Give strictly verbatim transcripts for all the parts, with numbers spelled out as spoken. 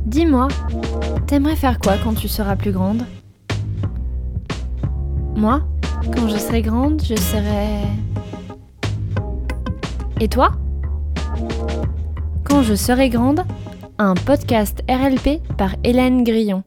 Dis-moi, t'aimerais faire quoi quand tu seras plus grande ? Moi, quand je serai grande, je serai... Et toi ? Quand je serai grande, un podcast R L P par Hélène Grillon.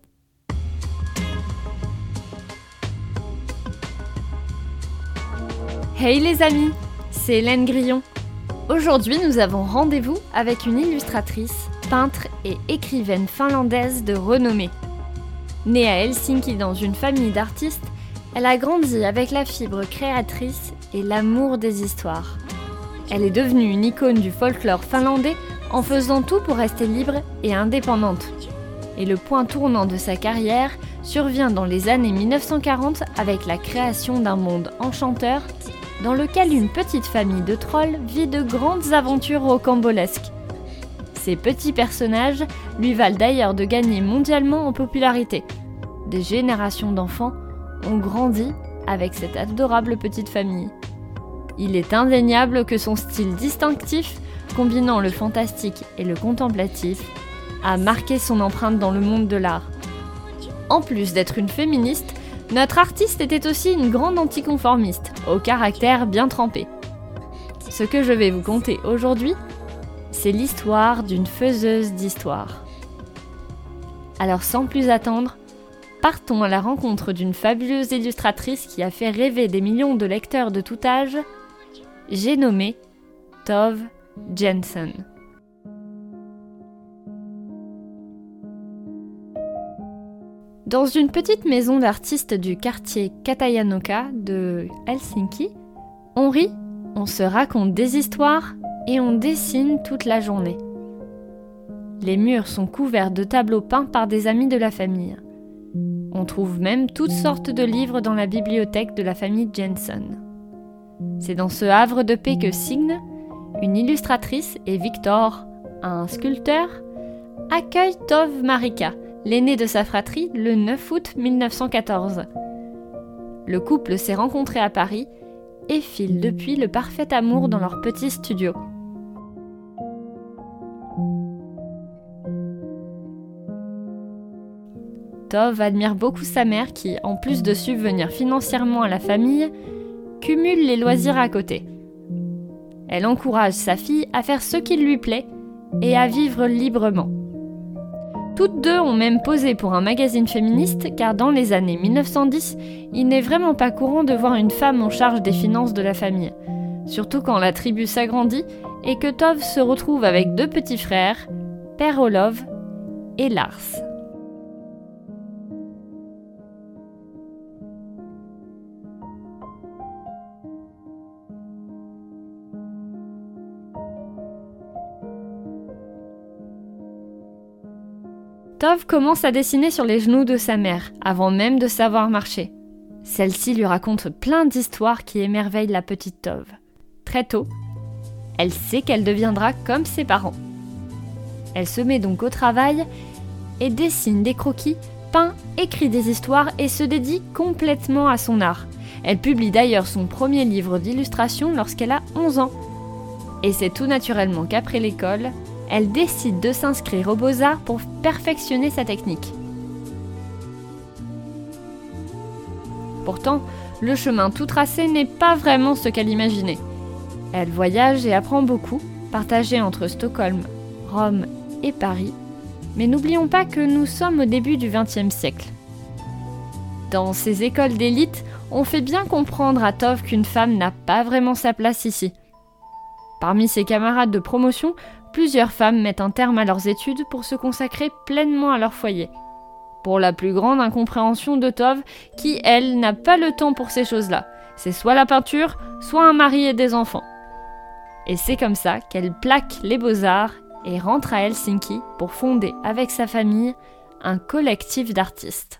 Hey les amis, c'est Hélène Grillon. Aujourd'hui, nous avons rendez-vous avec une illustratrice, peintre et écrivaine finlandaise de renommée. Née à Helsinki dans une famille d'artistes, elle a grandi avec la fibre créatrice et l'amour des histoires. Elle est devenue une icône du folklore finlandais en faisant tout pour rester libre et indépendante. Et le point tournant de sa carrière survient dans les années dix-neuf cent quarante avec la création d'un monde enchanteur dans lequel une petite famille de trolls vit de grandes aventures rocambolesques. Ces petits personnages lui valent d'ailleurs de gagner mondialement en popularité. Des générations d'enfants ont grandi avec cette adorable petite famille. Il est indéniable que son style distinctif, combinant le fantastique et le contemplatif, a marqué son empreinte dans le monde de l'art. En plus d'être une féministe, notre artiste était aussi une grande anticonformiste, au caractère bien trempé. Ce que je vais vous conter aujourd'hui, c'est l'histoire d'une faiseuse d'histoire. Alors sans plus attendre, partons à la rencontre d'une fabuleuse illustratrice qui a fait rêver des millions de lecteurs de tout âge. J'ai nommé Tove Jansson. Dans une petite maison d'artistes du quartier Katajanoka de Helsinki, on rit, on se raconte des histoires et on dessine toute la journée. Les murs sont couverts de tableaux peints par des amis de la famille. On trouve même toutes sortes de livres dans la bibliothèque de la famille Jansson. C'est dans ce havre de paix que Signe, une illustratrice, et Victor, un sculpteur, accueillent Tove Marika, l'aînée de sa fratrie, le neuf août dix-neuf cent quatorze. Le couple s'est rencontré à Paris et file depuis le parfait amour dans leur petit studio. Tove admire beaucoup sa mère qui, en plus de subvenir financièrement à la famille, cumule les loisirs à côté. Elle encourage sa fille à faire ce qui lui plaît et à vivre librement. Toutes deux ont même posé pour un magazine féministe car dans les années dix-neuf cent dix, il n'est vraiment pas courant de voir une femme en charge des finances de la famille. Surtout quand la tribu s'agrandit et que Tove se retrouve avec deux petits frères, Per Olof et Lars. Tove commence à dessiner sur les genoux de sa mère, avant même de savoir marcher. Celle-ci lui raconte plein d'histoires qui émerveillent la petite Tove. Très tôt, elle sait qu'elle deviendra comme ses parents. Elle se met donc au travail et dessine des croquis, peint, écrit des histoires et se dédie complètement à son art. Elle publie d'ailleurs son premier livre d'illustration lorsqu'elle a onze ans. Et c'est tout naturellement qu'après l'école, elle décide de s'inscrire aux Beaux-Arts pour perfectionner sa technique. Pourtant, le chemin tout tracé n'est pas vraiment ce qu'elle imaginait. Elle voyage et apprend beaucoup, partagée entre Stockholm, Rome et Paris, mais n'oublions pas que nous sommes au début du vingtième siècle. Dans ces écoles d'élite, on fait bien comprendre à Tove qu'une femme n'a pas vraiment sa place ici. Parmi ses camarades de promotion, plusieurs femmes mettent un terme à leurs études pour se consacrer pleinement à leur foyer. Pour la plus grande incompréhension de Tove, qui, elle, n'a pas le temps pour ces choses-là. C'est soit la peinture, soit un mari et des enfants. Et c'est comme ça qu'elle plaque les beaux-arts et rentre à Helsinki pour fonder avec sa famille un collectif d'artistes.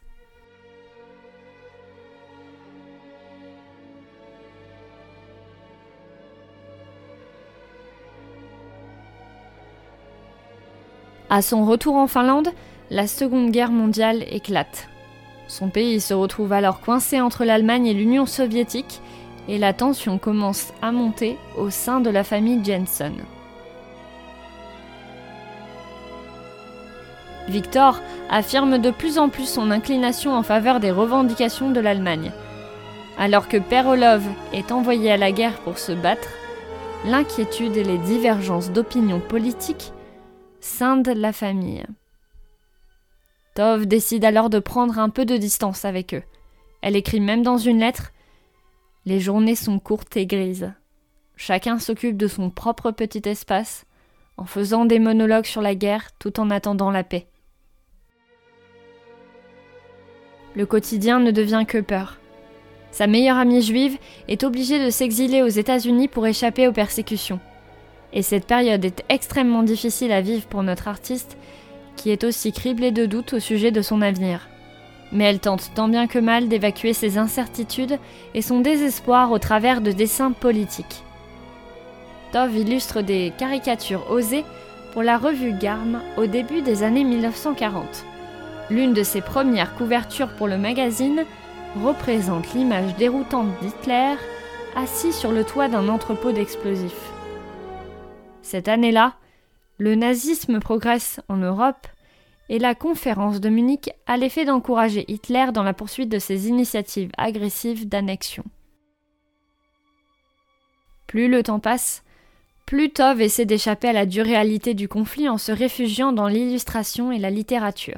À son retour en Finlande, la Seconde Guerre mondiale éclate. Son pays se retrouve alors coincé entre l'Allemagne et l'Union soviétique et la tension commence à monter au sein de la famille Jansson. Victor affirme de plus en plus son inclination en faveur des revendications de l'Allemagne. Alors que Père Orlov est envoyé à la guerre pour se battre, l'inquiétude et les divergences d'opinion politique scindent la famille. Tove décide alors de prendre un peu de distance avec eux. Elle écrit même dans une lettre « Les journées sont courtes et grises. Chacun s'occupe de son propre petit espace, en faisant des monologues sur la guerre tout en attendant la paix. » Le quotidien ne devient que peur. Sa meilleure amie juive est obligée de s'exiler aux États-Unis pour échapper aux persécutions. Et cette période est extrêmement difficile à vivre pour notre artiste, qui est aussi criblée de doutes au sujet de son avenir. Mais elle tente tant bien que mal d'évacuer ses incertitudes et son désespoir au travers de dessins politiques. Tove illustre des caricatures osées pour la revue Garm au début des années mille neuf cent quarante. L'une de ses premières couvertures pour le magazine représente l'image déroutante d'Hitler assis sur le toit d'un entrepôt d'explosifs. Cette année-là, le nazisme progresse en Europe et la conférence de Munich a l'effet d'encourager Hitler dans la poursuite de ses initiatives agressives d'annexion. Plus le temps passe, plus Tove essaie d'échapper à la dure réalité du conflit en se réfugiant dans l'illustration et la littérature.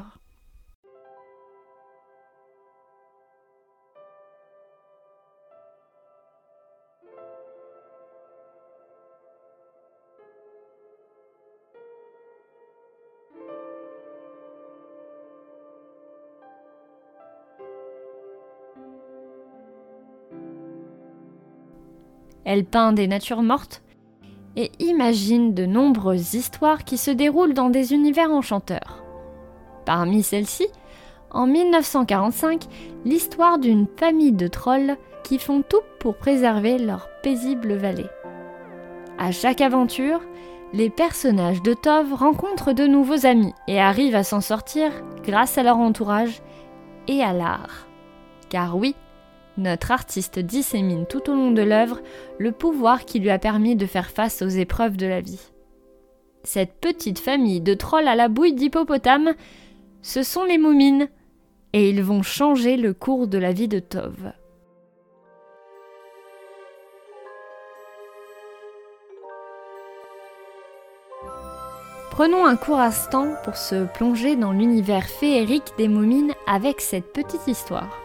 Elle peint des natures mortes et imagine de nombreuses histoires qui se déroulent dans des univers enchanteurs. Parmi celles-ci, en mille neuf cent quarante-cinq, l'histoire d'une famille de trolls qui font tout pour préserver leur paisible vallée. À chaque aventure, les personnages de Tove rencontrent de nouveaux amis et arrivent à s'en sortir grâce à leur entourage et à l'art. Car oui, notre artiste dissémine tout au long de l'œuvre le pouvoir qui lui a permis de faire face aux épreuves de la vie. Cette petite famille de trolls à la bouille d'hippopotame, ce sont les Moumines, et ils vont changer le cours de la vie de Tove. Prenons un court instant pour se plonger dans l'univers féerique des Moumines avec cette petite histoire.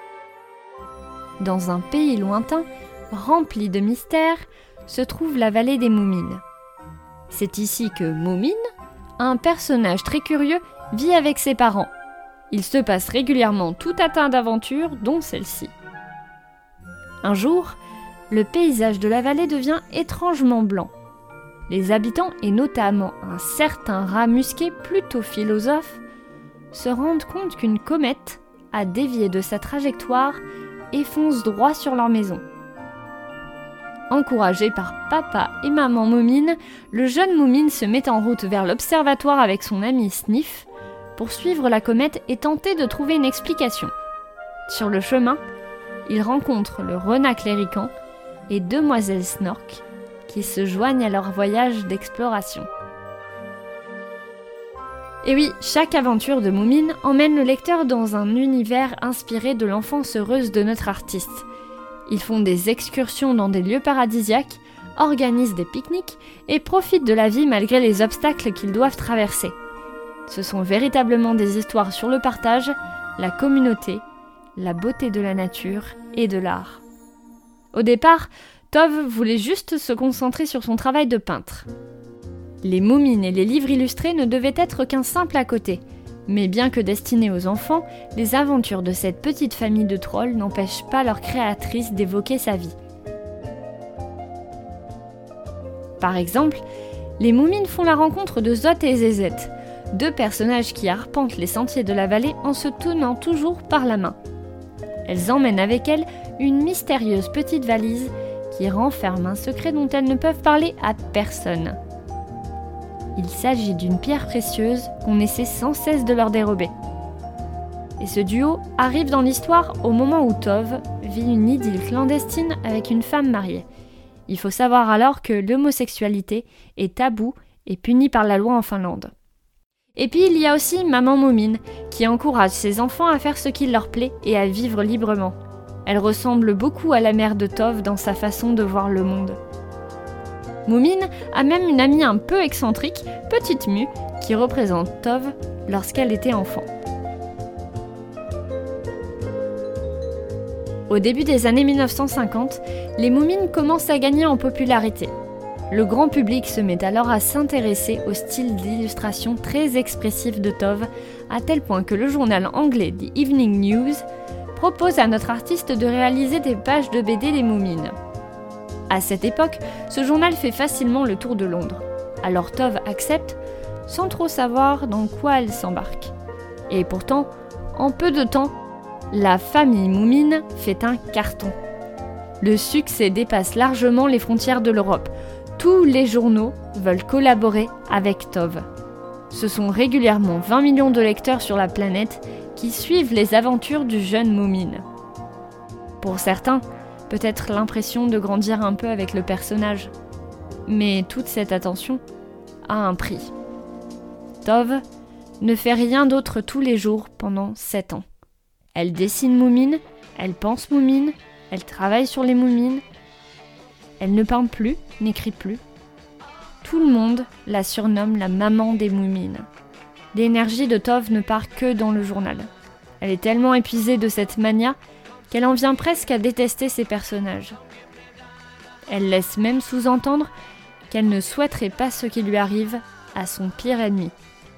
Dans un pays lointain, rempli de mystères, se trouve la vallée des Moumines. C'est ici que Moumine, un personnage très curieux, vit avec ses parents. Il se passe régulièrement tout un tas d'aventures, dont celle-ci. Un jour, le paysage de la vallée devient étrangement blanc. Les habitants, et notamment un certain rat musqué plutôt philosophe, se rendent compte qu'une comète a dévié de sa trajectoire et fonce droit sur leur maison. Encouragé par papa et maman Moumine, le jeune Moumine se met en route vers l'observatoire avec son ami Sniff pour suivre la comète et tenter de trouver une explication. Sur le chemin, il rencontre le renard clérican et demoiselle Snork qui se joignent à leur voyage d'exploration. Et oui, chaque aventure de Moumine emmène le lecteur dans un univers inspiré de l'enfance heureuse de notre artiste. Ils font des excursions dans des lieux paradisiaques, organisent des pique-niques et profitent de la vie malgré les obstacles qu'ils doivent traverser. Ce sont véritablement des histoires sur le partage, la communauté, la beauté de la nature et de l'art. Au départ, Tove voulait juste se concentrer sur son travail de peintre. Les Moumines et les livres illustrés ne devaient être qu'un simple à côté, mais bien que destinés aux enfants, les aventures de cette petite famille de trolls n'empêchent pas leur créatrice d'évoquer sa vie. Par exemple, les Moumines font la rencontre de Zot et Zézette, deux personnages qui arpentent les sentiers de la vallée en se tenant toujours par la main. Elles emmènent avec elles une mystérieuse petite valise qui renferme un secret dont elles ne peuvent parler à personne. Il s'agit d'une pierre précieuse qu'on essaie sans cesse de leur dérober. Et ce duo arrive dans l'histoire au moment où Tove vit une idylle clandestine avec une femme mariée. Il faut savoir alors que l'homosexualité est taboue et punie par la loi en Finlande. Et puis il y a aussi Maman Moumine, qui encourage ses enfants à faire ce qui leur plaît et à vivre librement. Elle ressemble beaucoup à la mère de Tov dans sa façon de voir le monde. Moumine a même une amie un peu excentrique, Petite Mue, qui représente Tov lorsqu'elle était enfant. Au début des années mille neuf cent cinquante, les Moumines commencent à gagner en popularité. Le grand public se met alors à s'intéresser au style d'illustration très expressif de Tov, à tel point que le journal anglais The Evening News propose à notre artiste de réaliser des pages de B D des Moumines. À cette époque, ce journal fait facilement le tour de Londres. Alors Tov accepte, sans trop savoir dans quoi elle s'embarque. Et pourtant, en peu de temps, la famille Moumine fait un carton. Le succès dépasse largement les frontières de l'Europe. Tous les journaux veulent collaborer avec Tov. Ce sont régulièrement vingt millions de lecteurs sur la planète qui suivent les aventures du jeune Moumine. Pour certains, peut-être l'impression de grandir un peu avec le personnage. Mais toute cette attention a un prix. Tov ne fait rien d'autre tous les jours pendant sept ans. Elle dessine Moumine, elle pense Moumine, elle travaille sur les Moumines. Elle ne peint plus, n'écrit plus. Tout le monde la surnomme la maman des Moumines. L'énergie de Tov ne part que dans le journal. Elle est tellement épuisée de cette mania qu'elle en vient presque à détester ses personnages. Elle laisse même sous-entendre qu'elle ne souhaiterait pas ce qui lui arrive à son pire ennemi.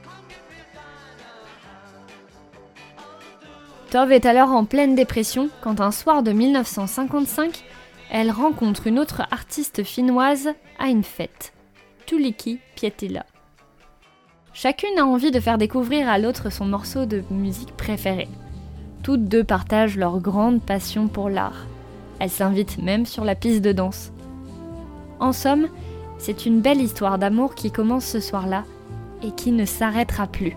Tov est alors en pleine dépression quand un soir de mille neuf cent cinquante-cinq, elle rencontre une autre artiste finnoise à une fête, Tuulikki Pietilä. Chacune a envie de faire découvrir à l'autre son morceau de musique préféré. Toutes deux partagent leur grande passion pour l'art. Elles s'invitent même sur la piste de danse. En somme, c'est une belle histoire d'amour qui commence ce soir-là et qui ne s'arrêtera plus.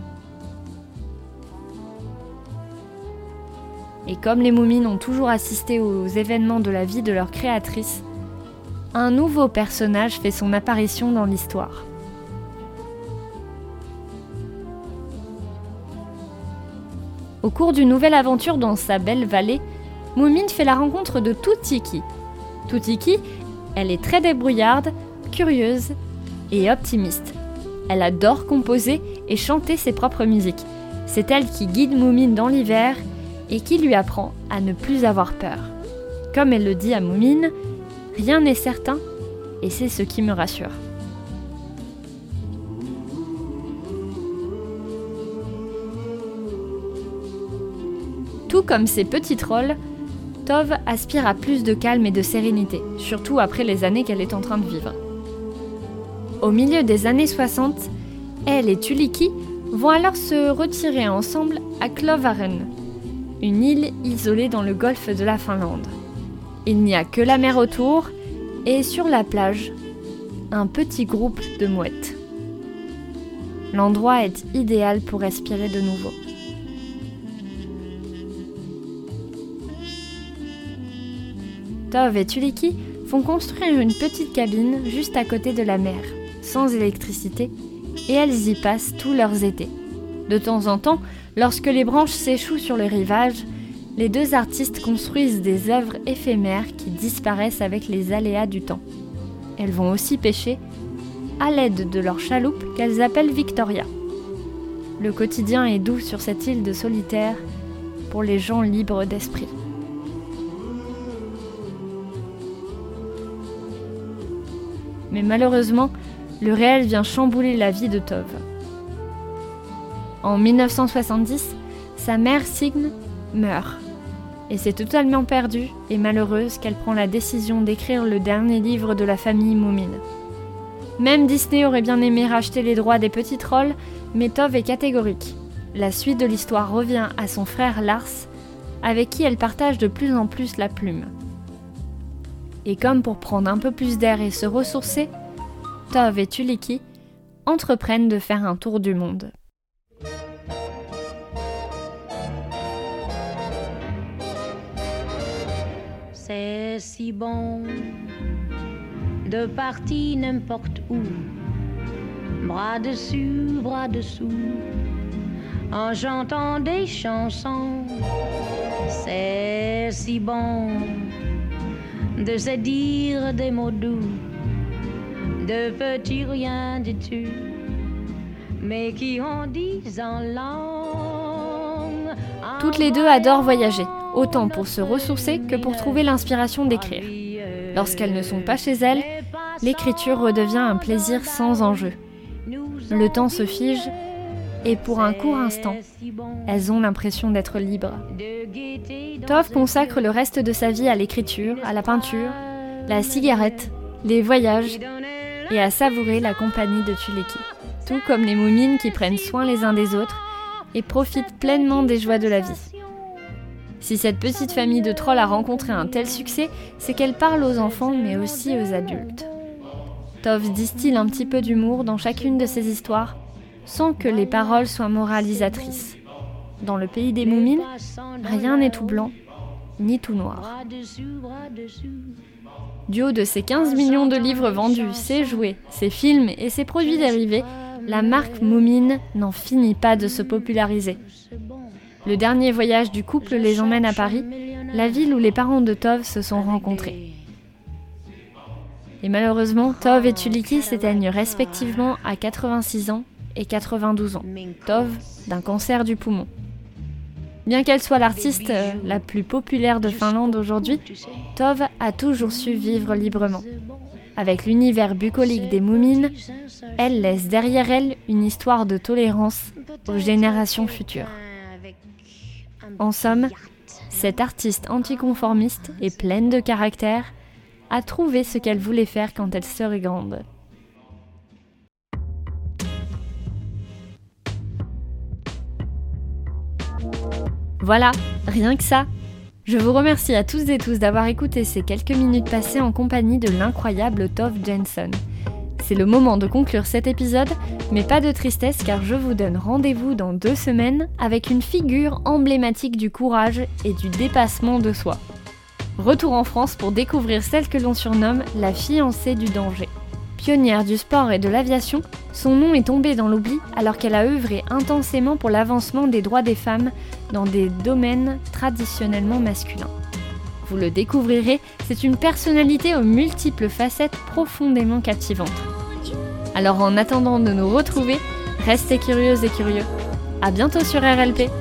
Et comme les Moumines ont toujours assisté aux événements de la vie de leur créatrice, un nouveau personnage fait son apparition dans l'histoire. Au cours d'une nouvelle aventure dans sa belle vallée, Moumine fait la rencontre de Tuutikki. Tuutikki, elle est très débrouillarde, curieuse et optimiste. Elle adore composer et chanter ses propres musiques. C'est elle qui guide Moumine dans l'hiver et qui lui apprend à ne plus avoir peur. Comme elle le dit à Moumine, rien n'est certain et c'est ce qui me rassure. Tout comme ses petits trolls, Tov aspire à plus de calme et de sérénité, surtout après les années qu'elle est en train de vivre. Au milieu des années soixante, elle et Tuulikki vont alors se retirer ensemble à Klovaren, une île isolée dans le golfe de la Finlande. Il n'y a que la mer autour et sur la plage, un petit groupe de mouettes. L'endroit est idéal pour respirer de nouveau. Tov et Tuulikki font construire une petite cabine juste à côté de la mer, sans électricité, et elles y passent tous leurs étés. De temps en temps, lorsque les branches s'échouent sur le rivage, les deux artistes construisent des œuvres éphémères qui disparaissent avec les aléas du temps. Elles vont aussi pêcher à l'aide de leur chaloupe qu'elles appellent Victoria. Le quotidien est doux sur cette île de solitaire pour les gens libres d'esprit. Mais malheureusement, le réel vient chambouler la vie de Tov. En mille neuf cent soixante-dix, sa mère Signe meurt. Et c'est totalement perdue et malheureuse qu'elle prend la décision d'écrire le dernier livre de la famille Moumine. Même Disney aurait bien aimé racheter les droits des petits trolls, mais Tov est catégorique. La suite de l'histoire revient à son frère Lars, avec qui elle partage de plus en plus la plume. Et comme pour prendre un peu plus d'air et se ressourcer, Tov et Tuulikki entreprennent de faire un tour du monde. C'est si bon de partir n'importe où, bras dessus, bras dessous, en chantant des chansons. C'est si bon de se dire des mots doux, de petits rien du tout, mais qui en disent en langue. Toutes les deux adorent voyager, autant pour se ressourcer que pour trouver l'inspiration d'écrire. Lorsqu'elles ne sont pas chez elles, l'écriture redevient un plaisir sans enjeu. Le temps se fige et pour un court instant, elles ont l'impression d'être libres. Tove consacre le reste de sa vie à l'écriture, à la peinture, la cigarette, les voyages et à savourer la compagnie de Tuleki. Tout comme les moumines qui prennent soin les uns des autres et profitent pleinement des joies de la vie. Si cette petite famille de trolls a rencontré un tel succès, c'est qu'elle parle aux enfants mais aussi aux adultes. Tove distille un petit peu d'humour dans chacune de ses histoires, sans que les paroles soient moralisatrices. Dans le pays des moumines, rien n'est tout blanc, ni tout noir. Du haut de ses quinze millions de livres vendus, ses jouets, ses films et ses produits dérivés, la marque Moumine n'en finit pas de se populariser. Le dernier voyage du couple les emmène à Paris, la ville où les parents de Tove se sont rencontrés. Et malheureusement, Tove et Tuleki s'éteignent respectivement à quatre-vingt-six ans et quatre-vingt-douze ans. Tove d'un cancer du poumon. Bien qu'elle soit l'artiste la plus populaire de Finlande aujourd'hui, Tove a toujours su vivre librement. Avec l'univers bucolique des moumines, elle laisse derrière elle une histoire de tolérance aux générations futures. En somme, cette artiste anticonformiste et pleine de caractère a trouvé ce qu'elle voulait faire quand elle serait grande. Voilà, rien que ça. Je vous remercie à tous et tous d'avoir écouté ces quelques minutes passées en compagnie de l'incroyable Tove Jansson. C'est le moment de conclure cet épisode, mais pas de tristesse car je vous donne rendez-vous dans deux semaines avec une figure emblématique du courage et du dépassement de soi. Retour en France pour découvrir celle que l'on surnomme la fiancée du danger. Pionnière du sport et de l'aviation, son nom est tombé dans l'oubli alors qu'elle a œuvré intensément pour l'avancement des droits des femmes dans des domaines traditionnellement masculins. Vous le découvrirez, c'est une personnalité aux multiples facettes profondément captivantes. Alors en attendant de nous retrouver, restez curieuses et curieux. À bientôt sur R L P.